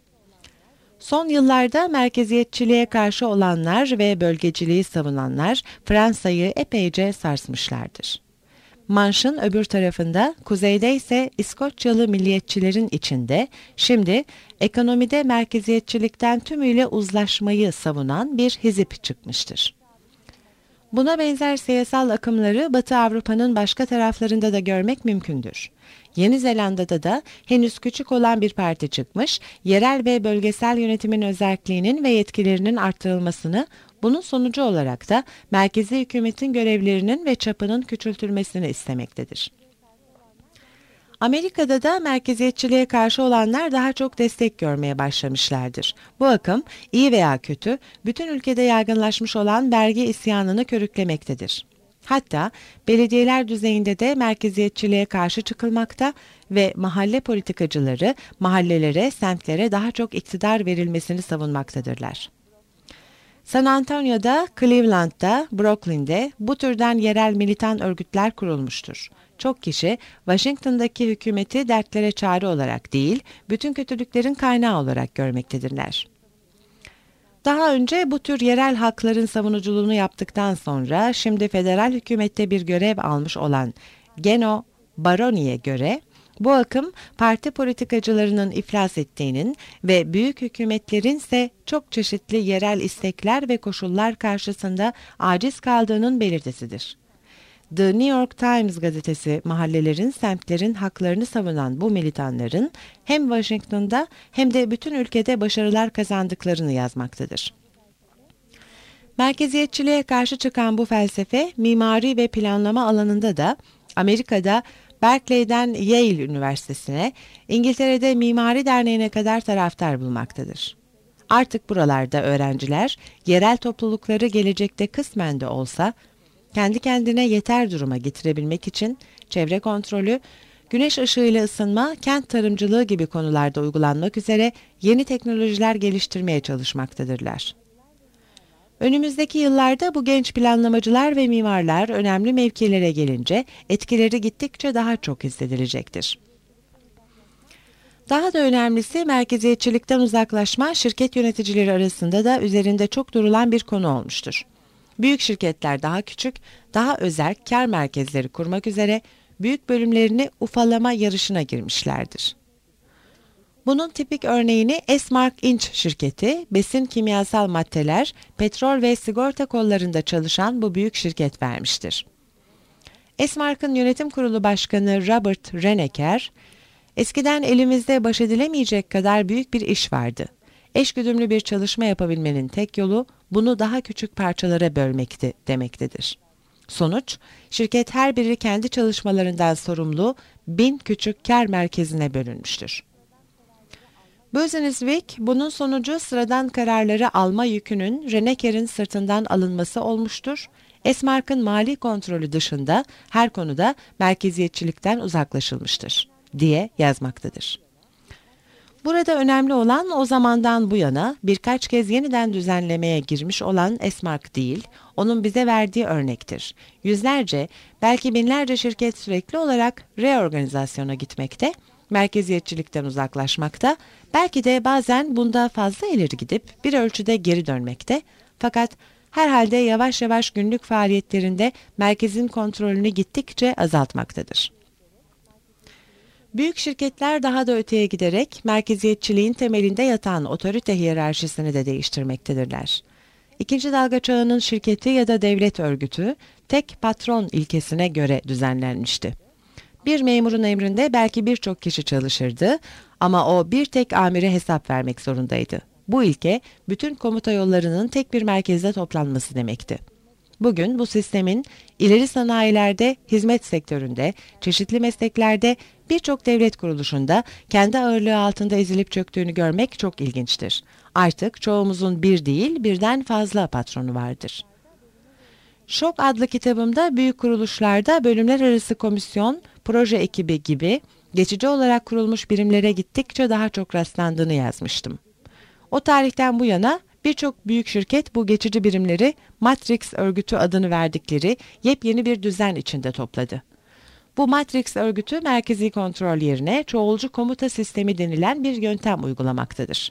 Son yıllarda merkeziyetçiliğe karşı olanlar ve bölgeciliği savunanlar Fransa'yı epeyce sarsmışlardır. Manş'ın öbür tarafında, kuzeyde ise İskoçyalı milliyetçilerin içinde şimdi ekonomide merkeziyetçilikten tümüyle uzlaşmayı savunan bir hizip çıkmıştır. Buna benzer siyasal akımları Batı Avrupa'nın başka taraflarında da görmek mümkündür. Yeni Zelanda'da da henüz küçük olan bir parti çıkmış, yerel ve bölgesel yönetimin özelliğinin ve yetkilerinin arttırılmasını, bunun sonucu olarak da merkezi hükümetin görevlerinin ve çapının küçültülmesini istemektedir. Amerika'da da merkeziyetçiliğe karşı olanlar daha çok destek görmeye başlamışlardır. Bu akım, iyi veya kötü, bütün ülkede yaygınlaşmış olan vergi isyanını körüklemektedir. Hatta belediyeler düzeyinde de merkeziyetçiliğe karşı çıkılmakta ve mahalle politikacıları mahallelere, semtlere daha çok iktidar verilmesini savunmaktadırlar. San Antonio'da, Cleveland'da, Brooklyn'de bu türden yerel militan örgütler kurulmuştur. Çok kişi Washington'daki hükümeti dertlere çare olarak değil, bütün kötülüklerin kaynağı olarak görmektedirler. Daha önce bu tür yerel hakların savunuculuğunu yaptıktan sonra şimdi federal hükümette bir görev almış olan Geno Baroni'ye göre bu akım parti politikacılarının iflas ettiğinin ve büyük hükümetlerin ise çok çeşitli yerel istekler ve koşullar karşısında aciz kaldığının belirtisidir. The New York Times gazetesi mahallelerin, semtlerin haklarını savunan bu militanların hem Washington'da hem de bütün ülkede başarılar kazandıklarını yazmaktadır. Merkeziyetçiliğe karşı çıkan bu felsefe mimari ve planlama alanında da Amerika'da Berkeley'den Yale Üniversitesi'ne, İngiltere'de Mimari Derneği'ne kadar taraftar bulmaktadır. Artık buralarda öğrenciler yerel toplulukları gelecekte kısmen de olsa kendi kendine yeter duruma getirebilmek için çevre kontrolü, güneş ışığıyla ısınma, kent tarımcılığı gibi konularda uygulanmak üzere yeni teknolojiler geliştirmeye çalışmaktadırlar. Önümüzdeki yıllarda bu genç planlamacılar ve mimarlar önemli mevkilere gelince etkileri gittikçe daha çok hissedilecektir. Daha da önemlisi merkeziyetçilikten uzaklaşma şirket yöneticileri arasında da üzerinde çok durulan bir konu olmuştur. Büyük şirketler daha küçük, daha özel kar merkezleri kurmak üzere büyük bölümlerini ufalama yarışına girmişlerdir. Bunun tipik örneğini Esmark Inc. şirketi, besin, kimyasal maddeler, petrol ve sigorta kollarında çalışan bu büyük şirket vermiştir. Esmark'ın yönetim kurulu başkanı Robert Reneker, "Eskiden elimizde baş edilemeyecek kadar büyük bir iş vardı. Eşgüdümlü bir çalışma yapabilmenin tek yolu bunu daha küçük parçalara bölmekti" demektedir. Sonuç, şirket her biri kendi çalışmalarından sorumlu bin küçük kar merkezine bölünmüştür. Businessweek, bunun sonucu sıradan kararları alma yükünün Reneker'in sırtından alınması olmuştur. Esmark'ın mali kontrolü dışında her konuda merkeziyetçilikten uzaklaşılmıştır diye yazmaktadır. Burada önemli olan o zamandan bu yana birkaç kez yeniden düzenlemeye girmiş olan Esmark değil, onun bize verdiği örnektir. Yüzlerce, belki binlerce şirket sürekli olarak reorganizasyona gitmekte, merkeziyetçilikten uzaklaşmakta, belki de bazen bunda fazla ileri gidip bir ölçüde geri dönmekte, fakat herhalde yavaş yavaş günlük faaliyetlerinde merkezin kontrolünü gittikçe azaltmaktadır. Büyük şirketler daha da öteye giderek merkeziyetçiliğin temelinde yatan otorite hiyerarşisini de değiştirmektedirler. İkinci dalga çağının şirketi ya da devlet örgütü tek patron ilkesine göre düzenlenmişti. Bir memurun emrinde belki birçok kişi çalışırdı ama o bir tek amire hesap vermek zorundaydı. Bu ilke bütün komuta yollarının tek bir merkezde toplanması demekti. Bugün bu sistemin ileri sanayilerde, hizmet sektöründe, çeşitli mesleklerde, birçok devlet kuruluşunda kendi ağırlığı altında ezilip çöktüğünü görmek çok ilginçtir. Artık çoğumuzun bir değil, birden fazla patronu vardır. Şok adlı kitabımda büyük kuruluşlarda bölümler arası komisyon, proje ekibi gibi geçici olarak kurulmuş birimlere gittikçe daha çok rastlandığını yazmıştım. O tarihten bu yana birçok büyük şirket bu geçici birimleri Matrix örgütü adını verdikleri yepyeni bir düzen içinde topladı. Bu Matrix örgütü merkezi kontrol yerine çoğulcu komuta sistemi denilen bir yöntem uygulamaktadır.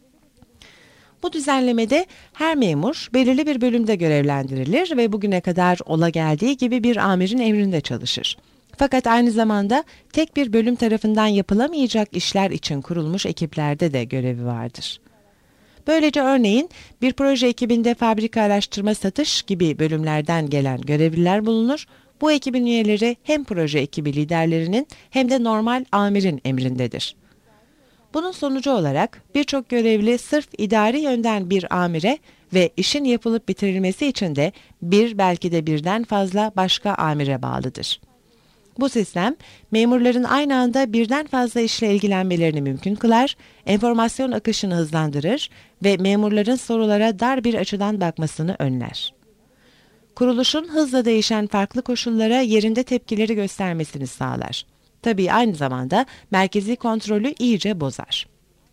Bu düzenlemede her memur belirli bir bölümde görevlendirilir ve bugüne kadar ola geldiği gibi bir amirin emrinde çalışır. Fakat aynı zamanda tek bir bölüm tarafından yapılamayacak işler için kurulmuş ekiplerde de görevi vardır. Böylece örneğin bir proje ekibinde fabrika, araştırma, satış gibi bölümlerden gelen görevliler bulunur. Bu ekibin üyeleri hem proje ekibi liderlerinin hem de normal amirin emrindedir. Bunun sonucu olarak birçok görevli sırf idari yönden bir amire ve işin yapılıp bitirilmesi için de bir belki de birden fazla başka amire bağlıdır. Bu sistem memurların aynı anda birden fazla işle ilgilenmelerini mümkün kılar, enformasyon akışını hızlandırır ve memurların sorulara dar bir açıdan bakmasını önler. Kuruluşun hızla değişen farklı koşullara yerinde tepkileri göstermesini sağlar. Tabii aynı zamanda merkezi kontrolü iyice bozar.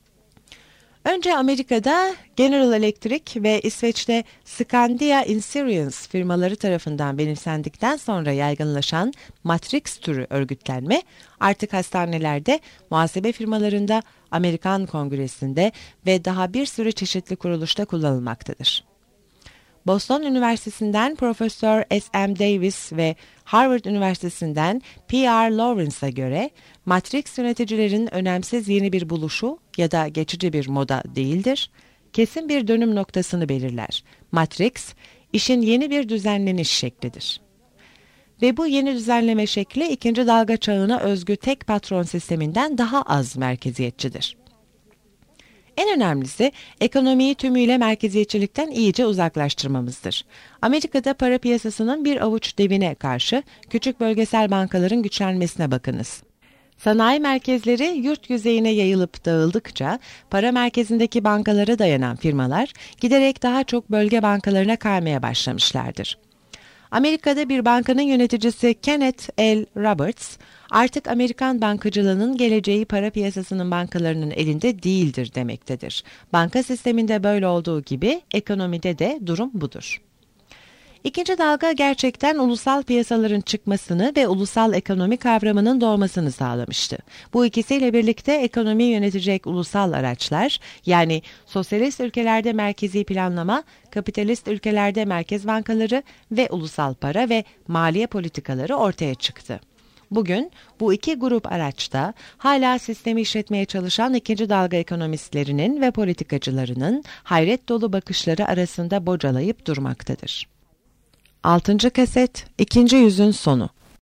Önce Amerika'da General Electric ve İsveç'te Skandia Insurance firmaları tarafından benimsendikten sonra yaygınlaşan Matrix türü örgütlenme artık hastanelerde, muhasebe firmalarında, Amerikan Kongresi'nde ve daha bir sürü çeşitli kuruluşta kullanılmaktadır. Boston Üniversitesi'nden Profesör S M Davis ve Harvard Üniversitesi'nden P R Lawrence'a göre Matrix yöneticilerin önemsiz yeni bir buluşu ya da geçici bir moda değildir, kesin bir dönüm noktasını belirler. Matrix, işin yeni bir düzenleniş şeklidir. Ve bu yeni düzenleme şekli ikinci dalga çağına özgü tek patron sisteminden daha az merkeziyetçidir. En önemlisi ekonomiyi tümüyle merkeziyetçilikten iyice uzaklaştırmamızdır. Amerika'da para piyasasının bir avuç devine karşı küçük bölgesel bankaların güçlenmesine bakınız. Sanayi merkezleri yurt yüzeyine yayılıp dağıldıkça para merkezindeki bankalara dayanan firmalar giderek daha çok bölge bankalarına kaymaya başlamışlardır. Amerika'da bir bankanın yöneticisi Kenneth L. Roberts, artık Amerikan bankacılığının geleceği para piyasasının bankalarının elinde değildir demektedir. Banka sisteminde böyle olduğu gibi ekonomide de durum budur. İkinci dalga gerçekten ulusal piyasaların çıkmasını ve ulusal ekonomi kavramının doğmasını sağlamıştı. Bu ikisiyle birlikte ekonomi yönetecek ulusal araçlar, yani sosyalist ülkelerde merkezi planlama, kapitalist ülkelerde merkez bankaları ve ulusal para ve maliye politikaları ortaya çıktı. Bugün bu iki grup araçta hala sistemi işletmeye çalışan ikinci dalga ekonomistlerinin ve politikacılarının hayret dolu bakışları arasında bocalayıp durmaktadır. Altıncı kaset, ikinci yüzün sonu.